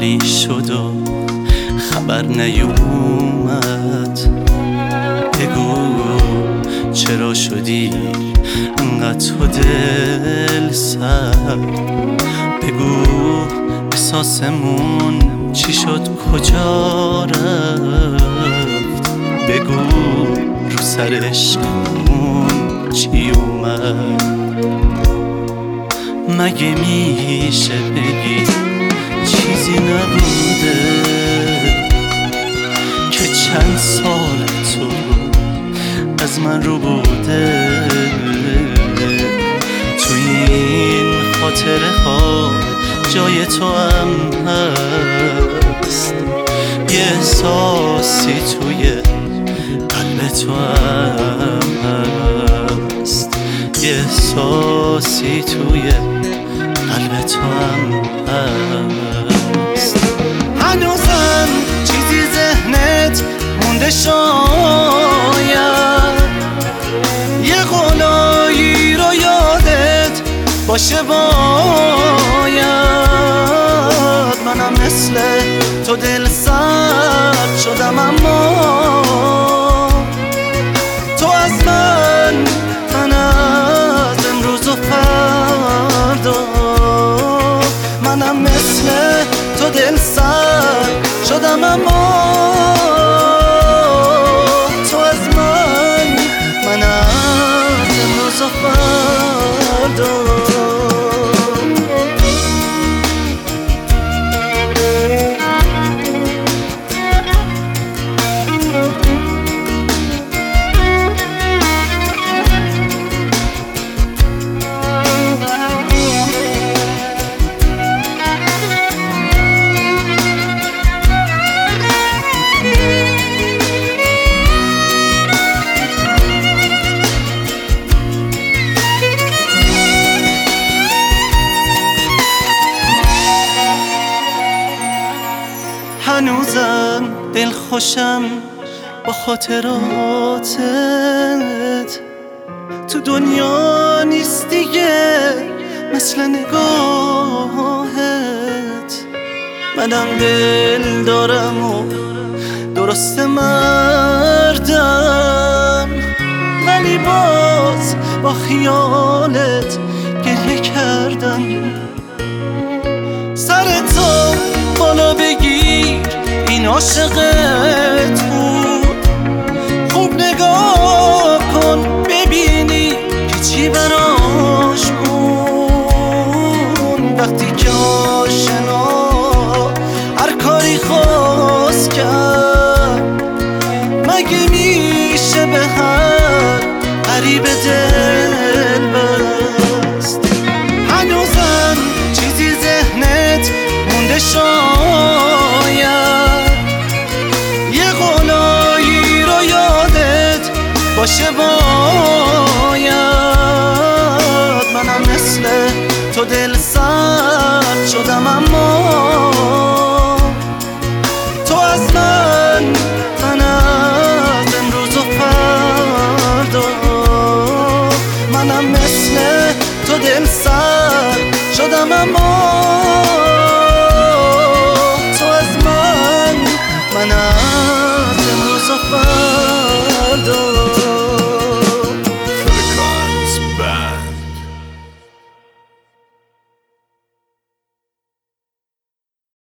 حالی شد و خبر نیومد. بگو چرا شدی انقدر تو دل سر؟ بگو احساسمون چی شد کجا رفت؟ بگو رو سر عشقمون چی اومد؟ مگه میشه بگی چیزی نبوده که چند سال تو از من رو بوده؟ تو این خاطره ها جای تو هم هست، یه احساسی توی قلب تو هم هست، یه احساسی توی قلب تو هم هست. هنوزم چیزی ذهنت مونده شاید، یه قولایی رو یادت باشه باید. منم مثل تو دل سرد شدم، اما تو از من از امروز و فردا. منم مثل تو دل سرد شدم، اما تو از من از امروز و فردا. هنوزم دل خوشم با خاطراتت، تو دنیا نیست دیگه مثل نگاهت. منم دل دارم و درست مردم، ولی باز با خیالت گریه کردم. سر تو بالا بگیر، این عاشقت بود. خوب نگاه کن ببینی که چی براش بود. وقتی که آشنا هر کاری خواست کرد، مگه میشه به هر غریب دل بست؟ هنوزم چیزی ذهنت مونده شاید، یه قولایی رو یادت باشه باید. منم مثل تو دل سرد شدم، اما